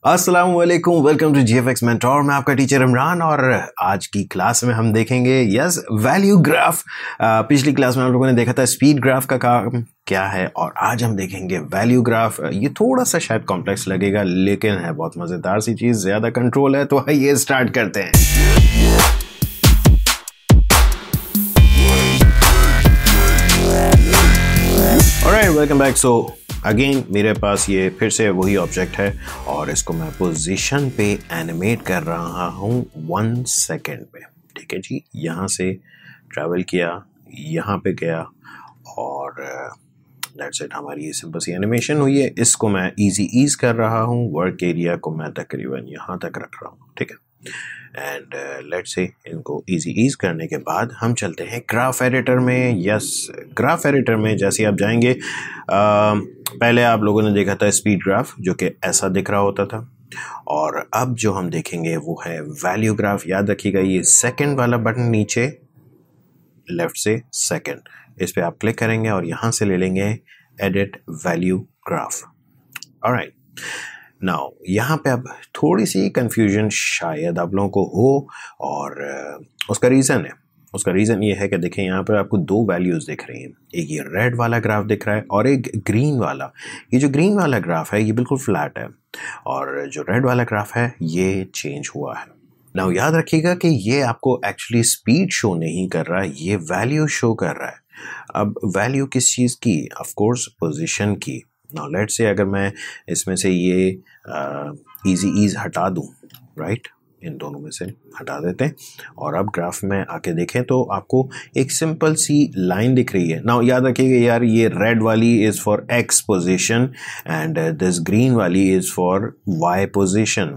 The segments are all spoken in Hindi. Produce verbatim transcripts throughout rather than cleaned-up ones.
अस्सलाम वालेकुम, वेलकम टू जीएफएक्स मेंटोर। मैं आपका टीचर इमरान और आज की क्लास में हम देखेंगे यस वैल्यू ग्राफ। पिछली क्लास में हम लोगों ने देखा था स्पीड ग्राफ का काम क्या है और आज हम देखेंगे वैल्यू ग्राफ। ये थोड़ा सा शायद कॉम्प्लेक्स लगेगा लेकिन है बहुत मज़ेदार सी चीज़, ज़्यादा कंट्रोल है। तो आइए स्टार्ट करते हैं। Alright, welcome back. So again मेरे पास ये फिर से वही ऑब्जेक्ट है और इसको मैं पोजीशन पे एनिमेट कर रहा हूँ वन सेकेंड पे। ठीक है जी, यहाँ से ट्रैवल किया, यहाँ पे गया और दैट्स इट, हमारी ये सिंपल सी एनिमेशन हुई है। इसको मैं इजी ईज कर रहा हूँ, वर्क एरिया को मैं तकरीबन यहाँ तक रख रहा हूँ। ठीक है, एंड लेट्स से इनको इजी ईज करने के बाद हम चलते हैं ग्राफ एडिटर में। यस, ग्राफ एडिटर में जैसे आप जाएंगे, uh, पहले आप लोगों ने देखा था स्पीड ग्राफ जो कि ऐसा दिख रहा होता था और अब जो हम देखेंगे वो है वैल्यू ग्राफ। याद रखिएगा ये सेकंड वाला बटन नीचे लेफ्ट से सेकंड, इस पे आप क्लिक करेंगे और यहाँ से ले लेंगे edit value graph. Alright, now यहाँ पे अब थोड़ी सी कंफ्यूजन शायद आप लोगों को हो और उसका रीज़न है उसका रीज़न ये है कि देखें यहाँ पर आपको दो वैल्यूज़ दिख रही हैं। एक ये रेड वाला ग्राफ दिख रहा है और एक ग्रीन वाला। ये जो ग्रीन वाला ग्राफ है ये बिल्कुल फ्लैट है और जो रेड वाला ग्राफ है ये चेंज हुआ है। नाउ याद रखिएगा कि ये आपको एक्चुअली स्पीड शो नहीं कर रहा है, ये वैल्यू शो कर रहा है। अब वैल्यू किस चीज़ की? ऑफ कोर्स पोजीशन की। नाउ लेट्स से अगर मैं इसमें से ये इजी ईज हटा दूं, राइट, इन दोनों में से हटा देते हैं और अब ग्राफ में आके देखें तो आपको एक सिंपल सी लाइन दिख रही है। नाउ याद रखिएगा यार, ये रेड वाली is for X position and this green वाली is for Y position.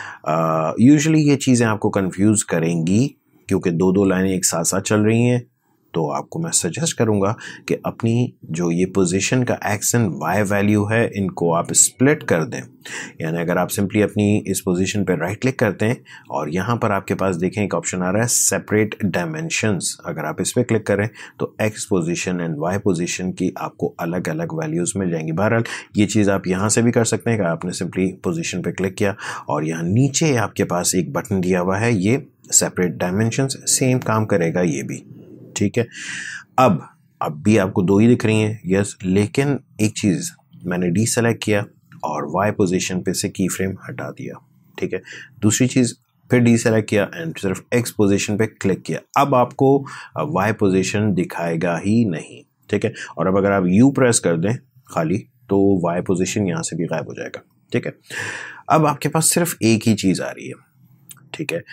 Usually ये चीज़ें आपको कंफ्यूज करेंगी क्योंकि दो दो लाइनें एक साथ साथ चल रही हैं। तो आपको मैं सजेस्ट करूंगा कि अपनी जो ये पोजीशन का एक्स एंड वाई वैल्यू है इनको आप स्प्लिट कर दें। यानी अगर आप सिंपली अपनी इस पोजीशन पे राइट क्लिक करते हैं और यहाँ पर आपके पास देखें एक ऑप्शन आ रहा है सेपरेट डायमेंशंस, अगर आप इस पर क्लिक करें तो X position and Y position की आपको अलग अलग वैल्यूज़ मिल जाएंगी। बहरहाल ये चीज़ आप यहाँ से भी कर सकते हैं कि आपने सिंपली पोजीशन पे क्लिक किया और यहाँ नीचे आपके पास एक बटन दिया हुआ है ये सेपरेट डायमेंशंस, सेम काम करेगा ये भी। ठीक है, अब अब भी आपको दो ही दिख रही हैं, यस, लेकिन एक चीज़ मैंने डी सेलेक्ट किया और वाई पोजीशन पे से की फ्रेम हटा दिया। ठीक है, दूसरी चीज़ फिर डी सेलेक्ट किया एंड सिर्फ एक्स पोजीशन पे क्लिक किया। अब आपको वाई पोजीशन दिखाएगा ही नहीं। ठीक है, और अब अगर आप यू प्रेस कर दें खाली तो वाई पोजीशन यहाँ से भी गायब हो जाएगा। ठीक है, अब आपके पास सिर्फ एक ही चीज़ आ रही है। ठीक है,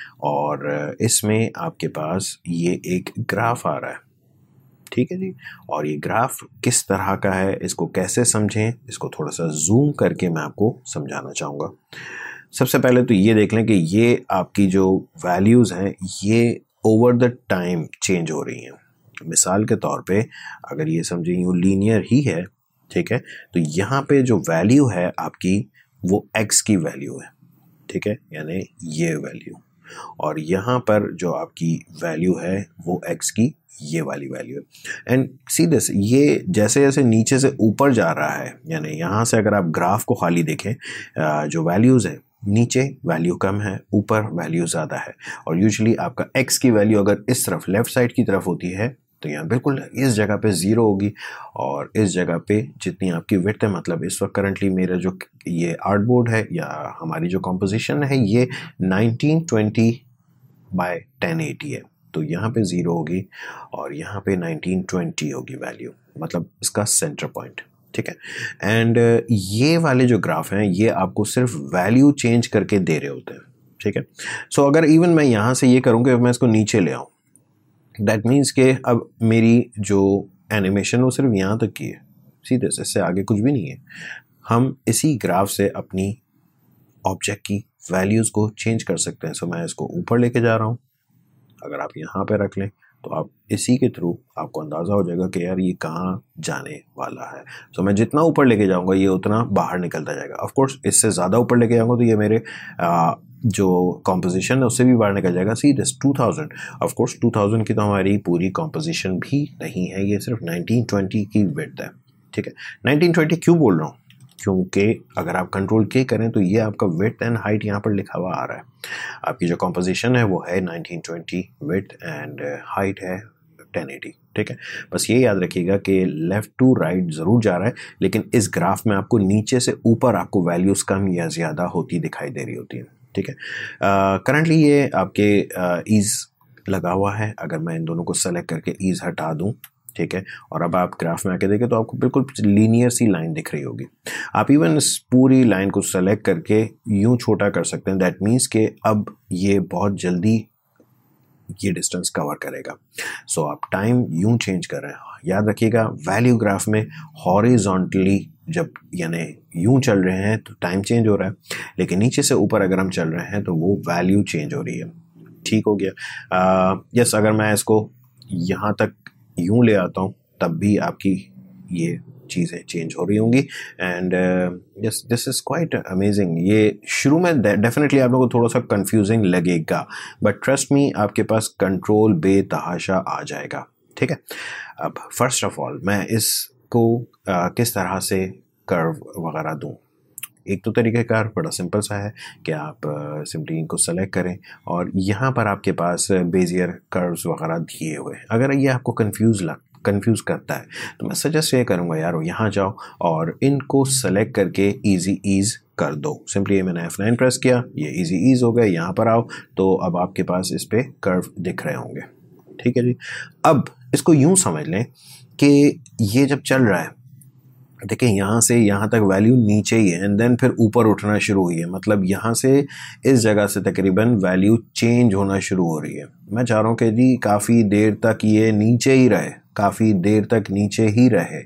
और इसमें आपके पास ये एक ग्राफ आ रहा है। ठीक है जी, और ये ग्राफ किस तरह का है, इसको कैसे समझें, इसको थोड़ा सा जूम करके मैं आपको समझाना चाहूँगा। सबसे पहले तो ये देख लें कि ये आपकी जो वैल्यूज़ हैं ये ओवर द टाइम चेंज हो रही हैं। मिसाल के तौर पे अगर ये समझें यूँ लीनियर ही है, ठीक है, तो यहाँ पे जो वैल्यू है आपकी वो एक्स की वैल्यू है। ठीक है, यानी ये वैल्यू, और यहाँ पर जो आपकी वैल्यू है वो x की ये वाली वैल्यू है। एंड सी दिस, ये जैसे जैसे नीचे से ऊपर जा रहा है, यानी यहाँ से अगर आप ग्राफ को खाली देखें, जो वैल्यूज़ है नीचे वैल्यू कम है, ऊपर वैल्यू ज़्यादा है। और यूजुअली आपका x की वैल्यू अगर इस तरफ लेफ़्ट साइड की तरफ होती है तो यहाँ बिल्कुल इस जगह पे ज़ीरो होगी और इस जगह पे जितनी आपकी विड्थ है, मतलब इस वक्त करंटली मेरा जो ये आर्टबोर्ड है या हमारी जो कंपोजिशन है ये nineteen twenty by ten eighty है, तो यहाँ पे ज़ीरो होगी और यहाँ पे नाइनटीन ट्वेंटी होगी वैल्यू, मतलब इसका सेंटर पॉइंट। ठीक है, एंड ये वाले जो ग्राफ हैं ये आपको सिर्फ वैल्यू चेंज करके दे रहे होते हैं। ठीक है, सो so, अगर इवन मैं यहाँ से ये करूँ कि मैं इसको नीचे ले आऊँ, दैट मीन्स कि अब मेरी जो एनिमेशन वो सिर्फ यहाँ तक की है, सीधे इससे आगे कुछ भी नहीं है। हम इसी ग्राफ से अपनी ऑब्जेक्ट की वैल्यूज़ को चेंज कर सकते हैं। सो मैं इसको ऊपर लेके जा रहा हूँ, अगर आप यहाँ पे रख लें तो आप इसी के थ्रू आपको अंदाज़ा हो जाएगा कि यार ये कहाँ जाने वाला है। सो मैं जितना ऊपर लेके जाऊँगा ये उतना बाहर निकलता जाएगा। ऑफ कोर्स इससे ज़्यादा ऊपर लेके जाऊँगा तो ये मेरे आ, जो कॉम्पोजिशन है उससे भी बाहर निकल जाएगा। See this two thousand, of course two thousand की तो हमारी पूरी कॉम्पोजिशन भी नहीं है, ये सिर्फ नाइनटीन ट्वेंटी की विड्थ है। ठीक है, नाइनटीन ट्वेंटी क्यों बोल रहा हूँ क्योंकि अगर आप कंट्रोल के करें तो ये आपका विड्थ एंड हाइट यहाँ पर लिखा हुआ आ रहा है। आपकी जो कॉम्पोजिशन है वो है nineteen twenty, width and height है टेन एटी। ठीक है, बस ये याद रखिएगा कि लेफ़्ट टू राइट ज़रूर जा रहा है, लेकिन इस ग्राफ में आपको नीचे से ऊपर आपको वैल्यूज़ कम या ज़्यादा होती दिखाई दे रही होती हैं। ठीक है, करंटली ये आपके ईज़ लगा हुआ है। अगर मैं इन दोनों को सेलेक्ट करके ईज़ हटा दूँ, ठीक है, और अब आप ग्राफ में आके देखें तो आपको बिल्कुल लीनियर सी लाइन दिख रही होगी। आप इवन इस पूरी लाइन को सेलेक्ट करके यूं छोटा कर सकते हैं। दैट मीन्स कि अब ये बहुत जल्दी ये डिस्टेंस कवर करेगा। सो so, आप टाइम यूं चेंज कर रहे हैं। याद रखिएगा, वैल्यू ग्राफ में हॉरिजॉन्टली जब यानी यूं चल रहे हैं तो टाइम चेंज हो रहा है, लेकिन नीचे से ऊपर अगर हम चल रहे हैं तो वो वैल्यू चेंज हो रही है। ठीक हो गया। यस, अगर मैं इसको यहाँ तक यूं ले आता हूँ तब भी आपकी ये चीज़ें चेंज हो रही होंगी। And yes, this is quite amazing. ये शुरू में डेफिनेटली आप लोगों को थोड़ा सा कंफ्यूजिंग लगेगा, बट ट्रस्ट मी, आपके पास कंट्रोल बेतहाशा आ जाएगा। ठीक है, अब फर्स्ट ऑफ ऑल मैं इसको uh, किस तरह से कर्व वगैरह दूँ। एक तो तरीक़ाकार बड़ा सिंपल सा है कि आप सिंपली इनको सेलेक्ट करें और यहाँ पर आपके पास बेजियर कर्व्स वगैरह दिए हुए हैं। अगर ये आपको कंफ्यूज लग कंफ्यूज करता है तो मैं सजेस्ट ये करूँगा यार, यहाँ जाओ और इनको सेलेक्ट करके इजी ईज़ कर दो। सिंपली मैंने एफ नाइन प्रेस किया, ये इजी ईज़ हो गया। यहाँ पर आओ तो अब आपके पास इस पर कर्व दिख रहे होंगे। ठीक है जी, अब इसको यूँ समझ लें कि ये जब चल रहा है, देखिए यहाँ से यहाँ तक वैल्यू नीचे ही है एंड देन फिर ऊपर उठना शुरू हुई है। मतलब यहाँ से इस जगह से तकरीबन वैल्यू चेंज होना शुरू हो रही है। मैं चाह रहा हूँ कि जी काफ़ी देर तक ये नीचे ही रहे, काफ़ी देर तक नीचे ही रहे।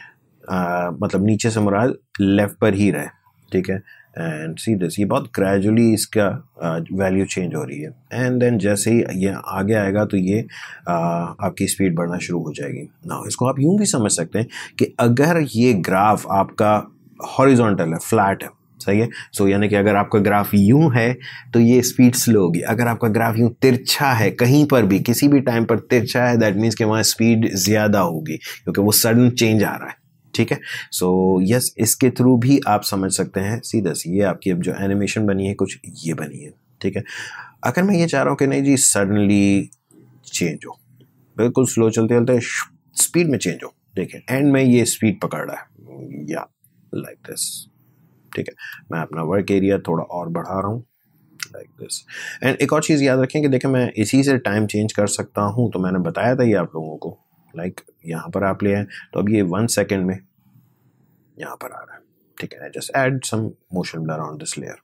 आ, मतलब नीचे से मुराद लेफ़्ट पर ही रहे। ठीक है, एंड सी दिस, ये बहुत ग्रेजुअली इसका वैल्यू चेंज हो रही है। एंड देन जैसे ही ये आगे आएगा तो ये uh, आपकी स्पीड बढ़ना शुरू हो जाएगी। ना इसको आप यूं भी समझ सकते हैं कि अगर ये ग्राफ आपका हॉरिजॉन्टल है, फ्लैट है, सही है, सो so, यानी कि अगर आपका ग्राफ यूं है तो ये स्पीड स्लो होगी। अगर आपका ग्राफ यूं तिरछा है, कहीं पर भी किसी भी टाइम पर तिरछा है, दैट मीन्स कि वहाँ स्पीड ज़्यादा होगी क्योंकि वो सडन चेंज आ रहा है। ठीक है, सो यस, इसके थ्रू भी आप समझ सकते हैं सीधा सी ये आपकी अब जो एनिमेशन बनी है कुछ ये बनी है। ठीक है, अगर मैं ये चाह रहा हूँ कि नहीं जी सडनली चेंज हो, बिल्कुल स्लो चलते चलते स्पीड में चेंज हो, देखें एंड में ये स्पीड पकड़ रहा है या लाइक दिस। ठीक है, मैं अपना वर्क एरिया थोड़ा और बढ़ा रहा हूँ लाइक दिस। एंड एक और चीज़ याद रखें कि देखें मैं इसी से टाइम चेंज कर सकता हूँ। तो मैंने बताया था ये आप लोगों को, लाइक like, यहाँ पर आप ले आए तो अब ये वन सेकेंड में यहाँ पर आ रहा है। ठीक है, just add some motion blur on this layer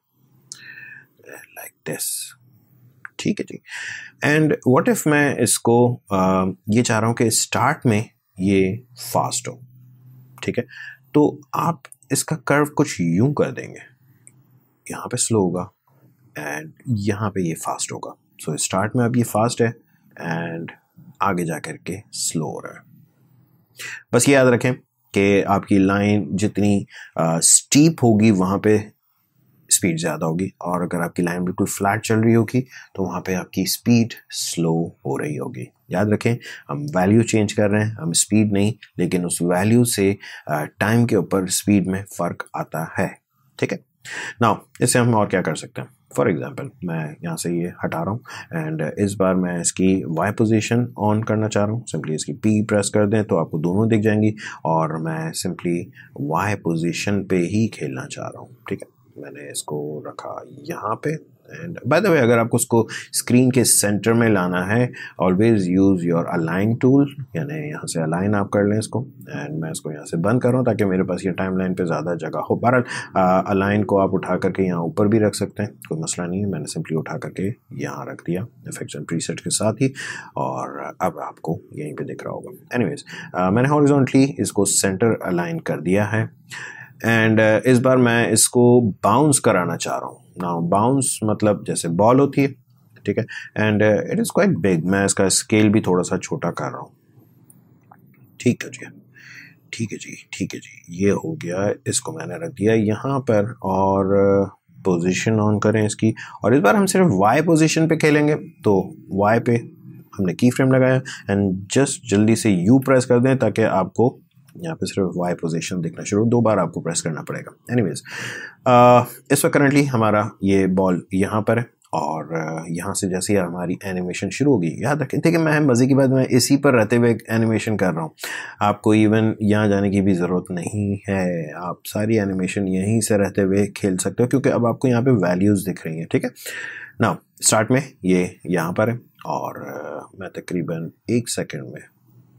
like this. ठीक है जी, एंड व्हाट इफ मैं इसको आ, ये चाह रहा हूँ कि स्टार्ट में ये फास्ट हो। ठीक है, तो आप इसका कर्व कुछ यूं कर देंगे, यहाँ पे स्लो होगा एंड यहाँ पे ये फास्ट होगा। सो so, स्टार्ट में अब ये फास्ट है एंड आगे जा कर के स्लो हो रहा है। बस ये याद रखें कि आपकी लाइन जितनी स्टीप होगी वहाँ पे स्पीड ज़्यादा होगी, और अगर आपकी लाइन बिल्कुल फ्लैट चल रही होगी तो वहाँ पे आपकी स्पीड स्लो हो रही होगी। याद रखें, हम वैल्यू चेंज कर रहे हैं, हम स्पीड नहीं, लेकिन उस वैल्यू से टाइम के ऊपर स्पीड में फ़र्क आता है। ठीक है, नाउ इससे हम और क्या कर सकते हैं। फॉर एग्जांपल मैं यहाँ से ये हटा रहा हूँ एंड इस बार मैं इसकी वाई पोजीशन ऑन करना चाह रहा हूँ। सिंपली इसकी पी प्रेस कर दें तो आपको दोनों दिख जाएंगी, और मैं सिंपली वाई पोजीशन पे ही खेलना चाह रहा हूँ। ठीक है, मैंने इसको रखा यहाँ पे। एंड बाय द वे, अगर आपको उसको स्क्रीन के सेंटर में लाना है, always use your align tool, यानी यहाँ से अलाइन आप कर लें इसको। एंड मैं इसको यहाँ से बंद कर रहा हूँ ताकि मेरे पास ये टाइमलाइन पे ज़्यादा जगह हो। बहरहाल अलाइन को आप उठा करके यहाँ ऊपर भी रख सकते हैं, कोई मसला नहीं है। मैंने सिंपली उठा करके यहाँ रख दिया इफेक्ट्स एंड प्रीसेट के साथ ही, और अब आपको यहीं पर दिख रहा होगा। एनीवेज, मैंने हॉरिजॉन्टली इसको सेंटर अलाइन कर दिया है एंड uh, इस बार मैं इसको बाउंस कराना चाह रहा हूँ। नाउ बाउंस मतलब जैसे बॉल होती है। ठीक है, and it is quite big. मैं इसका स्केल भी थोड़ा सा छोटा कर रहा हूँ। ठीक है जी, ठीक है जी, ठीक है जी, ये हो गया। इसको मैंने रख दिया यहाँ पर, और पोजीशन ऑन करें इसकी, और इस बार हम सिर्फ वाई पोजीशन पे खेलेंगे। तो वाई पे हमने की फ्रेम लगाया एंड जस्ट जल्दी से यू प्रेस कर दें ताकि आपको यहाँ पे सिर्फ वाई पोजीशन दिखना शुरू, दो बार आपको प्रेस करना पड़ेगा। एनीवेज, इस वक्त करंटली हमारा ये बॉल यहाँ पर है और यहाँ से जैसे ही हमारी एनिमेशन शुरू होगी, याद रखें ठीक है, मैं मज़े की बात मैं इसी पर रहते हुए एनिमेशन कर रहा हूँ, आपको इवन यहाँ जाने की भी ज़रूरत नहीं है, आप सारी एनिमेशन यहीं से रहते हुए खेल सकते हो क्योंकि अब आपको यहाँ पे वैल्यूज़ दिख रही हैं। ठीक है, नाउ स्टार्ट में ये यहाँ पर है और मैं तकरीबन एक सेकेंड में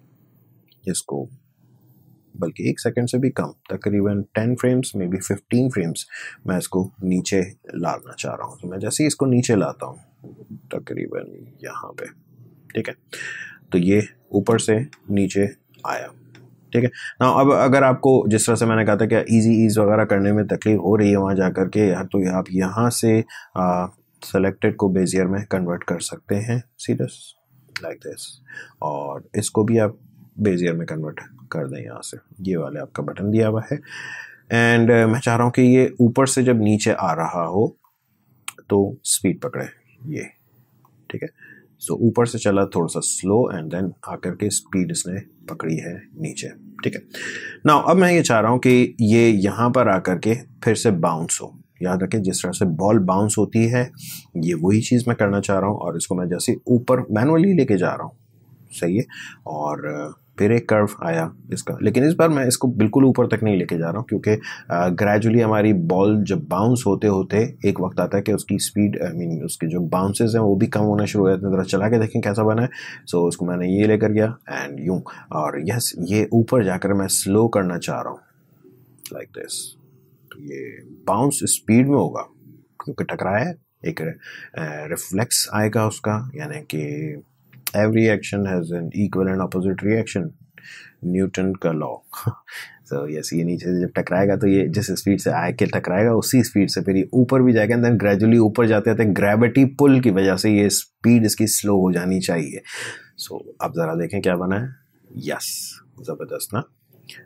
इसको, बल्कि एक सेकंड से भी कम, तकरीबन ten frames maybe fifteen frames मैं इसको नीचे लाना चाह रहा हूँ। तो मैं जैसे ही इसको नीचे लाता हूँ तकरीबन यहाँ पे, ठीक है, तो ये ऊपर से नीचे आया। ठीक है ना, अब अगर आपको जिस तरह से मैंने कहा था कि इजी ईज वगैरह करने में तकलीफ हो रही है वहाँ जा कर के, तो आप यहाँ से सेलेक्टेड को बेजियर में कन्वर्ट कर सकते हैं, सी दिस लाइक दिस, और इसको भी आप बेजियर में कन्वर्ट कर दें यहाँ से, ये वाले आपका बटन दिया हुआ है। एंड uh, मैं चाह रहा हूँ कि ये ऊपर से जब नीचे आ रहा हो तो स्पीड पकड़े ये, ठीक है, सो ऊपर से चला थोड़ा सा स्लो एंड देन आकर के स्पीड इसने पकड़ी है नीचे। ठीक है, नाउ अब मैं ये चाह रहा हूँ कि ये यहाँ पर आकर के फिर से बाउंस हो, याद रखें जिस तरह से बॉल बाउंस होती है ये वही चीज़ मैं करना चाह रहा हूँ, और इसको मैं जैसे ऊपर मैनुअली लेके जा रहा हूँ, सही है, और फिर एक कर्व आया इसका, लेकिन इस बार मैं इसको बिल्कुल ऊपर तक नहीं लेके जा रहा हूँ क्योंकि ग्रेजुअली हमारी बॉल जब बाउंस होते होते एक वक्त आता है कि उसकी स्पीड, आई मीन उसके जो बाउंसेस हैं वो भी कम होना शुरू हो जाते हैं। ज़रा चला के देखें कैसा बना है। सो so, उसको मैंने ये लेकर गया एंड यूँ, और यस ये ऊपर जाकर मैं स्लो करना चाह रहा हूँ लाइक दिस, तो ये बाउंस स्पीड में होगा क्योंकि टकराया है, एक रिफ्लेक्स आएगा उसका, यानी कि every action has an equal and opposite reaction, Newton का लॉ। सो यस, ये नीचे से जब टकराएगा तो ये जिस स्पीड से आए के टकराएगा उसी स्पीड से फिर ये ऊपर भी जाएगा, एंड देन ग्रेजुअली ऊपर जाते जाते ग्रेविटी पुल की वजह से ये स्पीड इसकी स्लो हो जानी चाहिए। सो so, अब ज़रा देखें क्या बना है। यस, ज़बरदस्त ना।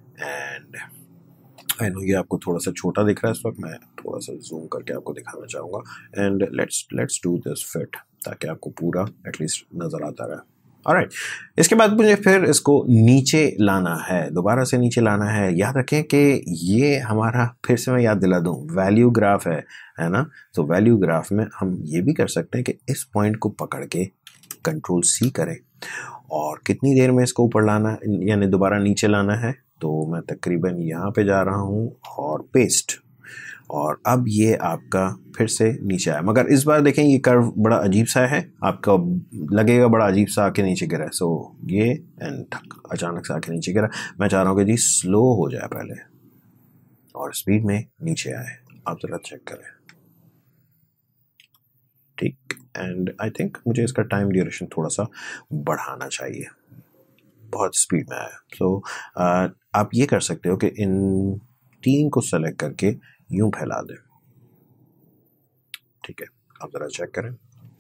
एंड आई नो ये आपको थोड़ा सा छोटा दिख रहा है इस वक्त, मैं थोड़ा सा जूम करके आपको दिखाना चाहूँगा। And let's let's do this fit ताकि आपको पूरा एटलीस्ट नज़र आता रहे। ऑलराइट, इसके बाद मुझे फिर इसको नीचे लाना है, दोबारा से नीचे लाना है। याद रखें कि ये हमारा, फिर से मैं याद दिला दूं, वैल्यू ग्राफ है है ना। तो वैल्यू ग्राफ में हम ये भी कर सकते हैं कि इस पॉइंट को पकड़ के कंट्रोल सी करें और कितनी देर में इसको ऊपर लाना यानी दोबारा नीचे लाना है। तो मैं तकरीबन यहाँ पे जा रहा हूँ और पेस्ट, और अब ये आपका फिर से नीचे आया, मगर इस बार देखें ये कर्व बड़ा अजीब सा है, आपका लगेगा बड़ा अजीब सा आके नीचे गिरा है। सो ये एंड ठक अचानक से आके नीचे गिरा। मैं चाह रहा हूँ कि जी स्लो हो जाए पहले और स्पीड में नीचे आए, आप ज़रा चेक करें, ठीक। एंड आई थिंक मुझे इसका टाइम ड्यूरेशन थोड़ा सा बढ़ाना चाहिए, बहुत स्पीड में आया। सो so, आप ये कर सकते हो कि इन तीन को सेलेक्ट करके यूं फैला दें, ठीक है, आप जरा चेक करें,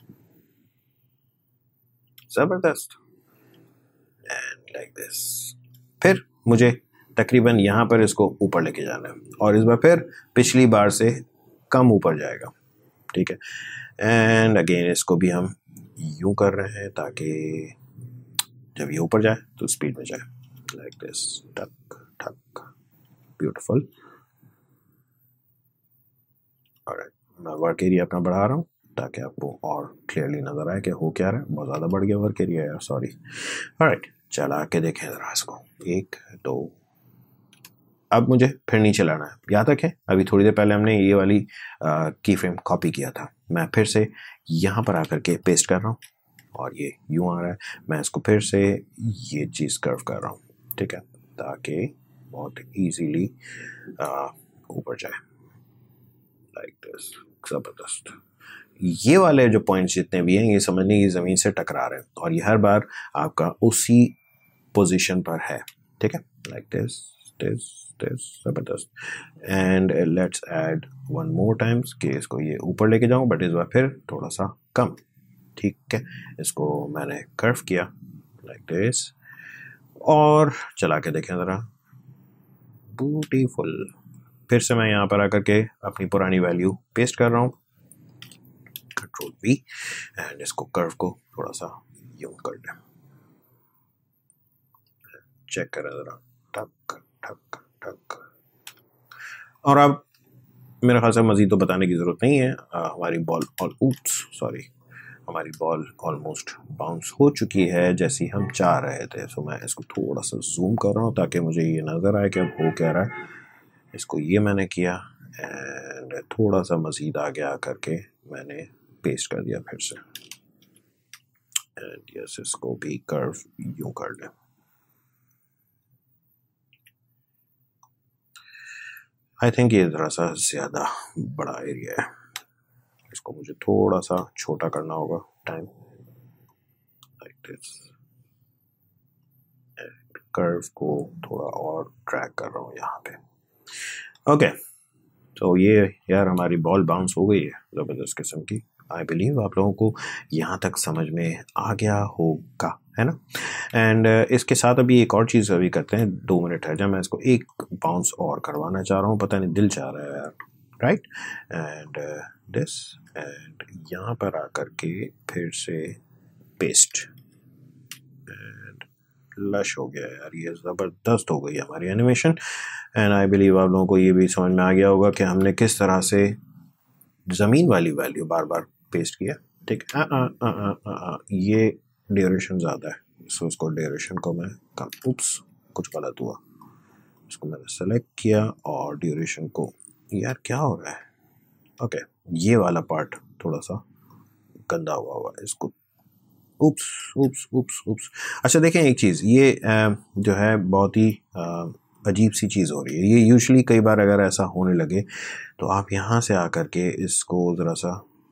जबरदस्त। एंड लाइक दिस, फिर मुझे तकरीबन यहाँ पर इसको ऊपर लेके जाना है और इस बार फिर पिछली बार से कम ऊपर जाएगा, ठीक है। एंड अगेन इसको भी हम यूं कर रहे हैं ताकि जब ये ऊपर जाए तो स्पीड में जाए, लाइक दिस, ठक ठक, ब्यूटीफुल। ऑलराइट, मैं वर्क एरिया अपना बढ़ा रहा हूँ ताकि आपको और क्लियरली नज़र आए कि हो क्या रहा है। बहुत ज़्यादा बढ़ गया वर्क एरिया यार, सॉरी। ऑलराइट, चला के देखें ज़रा इसको, एक दो। अब मुझे फिर नीचे लाना है। याद रखें अभी थोड़ी देर पहले हमने ये वाली की फ्रेम कॉपी किया था, मैं फिर से यहाँ पर आकर के पेस्ट कर रहा हूँ और ये यूँ आ रहा है। मैं इसको फिर से ये चीज़ कर्व कर रहा हूँ, ठीक है, ताकि बहुत ईजीली ऊपर जाए, लाइक दिस, ज़बरदस्त। ये वाले जो पॉइंट्स जितने भी हैं ये समझने की ज़मीन से टकरा रहे हैं और ये हर बार आपका उसी पोजीशन पर है, ठीक है, लाइक दिस दिस दिस, ज़बरदस्त। And let's add one more times कि इसको ये ऊपर लेके जाऊँ, बट इस बार फिर थोड़ा सा कम, ठीक है। इसको मैंने कर्व किया लाइक दिस और चला के देखें ज़रा, ब्यूटीफुल। फिर से मैं यहाँ पर आकर के अपनी पुरानी वैल्यू पेस्ट कर रहा हूँ, कंट्रोल वी, एंड इसको कर्व को थोड़ा सा यूं कर दें, चेक करें ज़रा, ठक ठक ठक। और अब मेरे ख्याल से मज़ीद तो बताने की ज़रूरत नहीं है। आ, हमारी बॉल ऑल उप्स सॉरी हमारी बॉल ऑलमोस्ट बाउंस हो चुकी है जैसी हम चाह रहे थे। सो मैं इसको थोड़ा सा जूम कर रहा हूँ ताकि मुझे ये नज़र आए कि अब हो क्या रहा है। इसको ये मैंने किया एंड थोड़ा सा मज़ीद आगे आकर के मैंने पेस्ट कर दिया फिर से। एंड यस, इसको भी कर्व यूं कर लें। आई थिंक ये ज़रा सा ज़्यादा बड़ा एरिया है, इसको मुझे थोड़ा सा छोटा करना होगा। टाइम लाइक दिस, कर्व को थोड़ा और ड्रैग कर रहा हूँ यहाँ पे। ओके, तो ये यार हमारी बॉल बाउंस हो गई है ज़बरदस्त किस्म की। आई बिलीव आप लोगों को यहाँ तक समझ में आ गया होगा, है ना। एंड uh, इसके साथ अभी एक और चीज़ अभी करते हैं। दो मिनट है जब मैं इसको एक बाउंस और करवाना चाह रहा हूँ, पता नहीं दिल चाह रहा है यार, राइट। एंड दिस एंड यहाँ पर आकर के फिर से पेस्ट एंड लश हो गया यार, ये ज़बरदस्त हो गई हमारी एनिमेशन। एंड आई बिलीव आप लोगों को ये भी समझ में आ गया होगा कि हमने किस तरह से ज़मीन वाली वैल्यू बार बार पेस्ट किया। ठीक है, ये ड्यूरेशन ज़्यादा है, सो उसको ड्यूरेशन को मैं कम, उप्स कुछ गलत हुआ, इसको मैंने सेलेक्ट किया और ड्यूरेशन को, यार क्या हो रहा है। ओके, ये वाला पार्ट थोड़ा सा गंदा हुआ हुआ है, इसको उप्स उप्स उप्स उप्स। अच्छा देखें एक चीज़, ये आ, जो है बहुत ही अजीब सी चीज़ हो रही है। ये यूजुअली कई बार अगर ऐसा होने लगे तो आप यहाँ से आकर के इसको ज़रा सा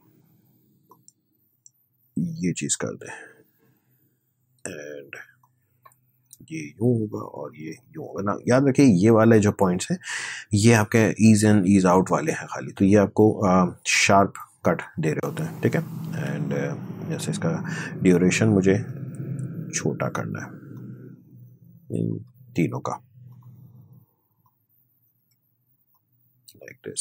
ये चीज़ कर दें एंड ये यूँ होगा और ये यूँ होगा ना। याद रखिए ये वाले जो पॉइंट्स हैं ये आपके ईज इन ईज आउट वाले हैं खाली, तो ये आपको शार्प कट दे रहे होते हैं। ठीक है, एंड जैसे इसका ड्यूरेशन मुझे छोटा करना है इन तीनों का, like this.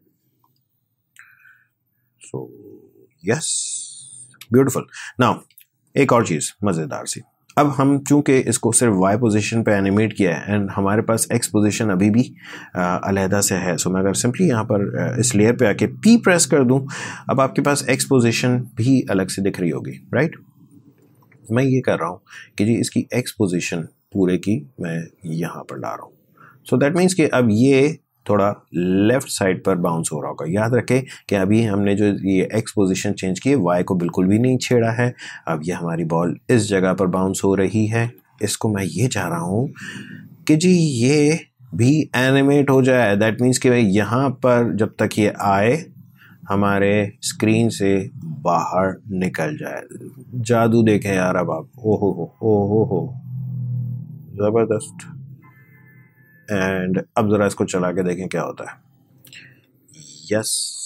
So yes, beautiful. Now एक और चीज़ मज़ेदार सी, अब हम चूंकि इसको सिर्फ वाई पोजीशन पे एनिमेट किया है एंड हमारे पास एक्स पोजीशन अभी भी अलहदा से है, सो मैं अगर सिंपली यहाँ पर इस लेयर पे आके पी प्रेस कर दूँ, अब आपके पास एक्स पोजीशन भी अलग से दिख रही होगी, राइट। मैं ये कर रहा हूँ कि जी इसकी एक्स पोजीशन पूरे की मैं यहाँ पर ला रहा हूँ, सो दैट मीन्स कि अब ये थोड़ा लेफ़्ट साइड पर बाउंस हो रहा होगा। याद रखें कि अभी हमने जो ये एक्स पोजीशन चेंज की है, वाई को बिल्कुल भी नहीं छेड़ा है। अब ये हमारी बॉल इस जगह पर बाउंस हो रही है। इसको मैं ये चाह रहा हूँ कि जी ये भी एनिमेट हो जाए। दैट मीन्स कि भाई यहाँ पर जब तक ये आए हमारे स्क्रीन से बाहर निकल जाए। जादू देखें यार अब आप, ओहो हो ओहो हो ज़बरदस्त। एंड अब ज़रा इसको चला के देखें क्या होता है। Yes,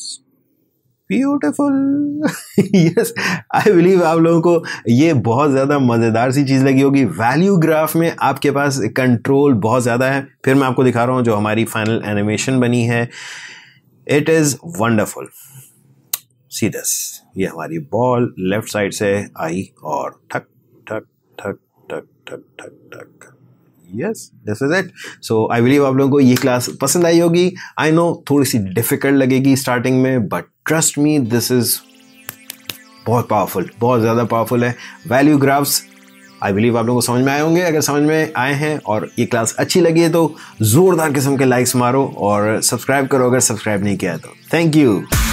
beautiful. Yes, I believe आप लोगों को ये बहुत ज़्यादा मज़ेदार सी चीज़ लगी होगी। वैल्यू ग्राफ में आपके पास कंट्रोल बहुत ज़्यादा है। फिर मैं आपको दिखा रहा हूँ जो हमारी फाइनल एनिमेशन बनी है, it is wonderful. See this, ये हमारी बॉल लेफ्ट साइड से आई और ठक ठक ठक ठक ठक ठक ठक। Yes, this is it. So I believe आप लोगों को ये क्लास पसंद आई होगी। आई नो थोड़ी सी डिफिकल्ट लगेगी स्टार्टिंग में, but trust me this is बहुत पावरफुल, बहुत ज़्यादा पावरफुल है। वैल्यू ग्राफ्स आई बिलीव आप लोगों को समझ में आए होंगे। अगर समझ में आए हैं और ये क्लास अच्छी लगी है तो ज़ोरदार किस्म के लाइक्स मारो और सब्सक्राइब करो अगर सब्सक्राइब नहीं किया है तो। Thank you.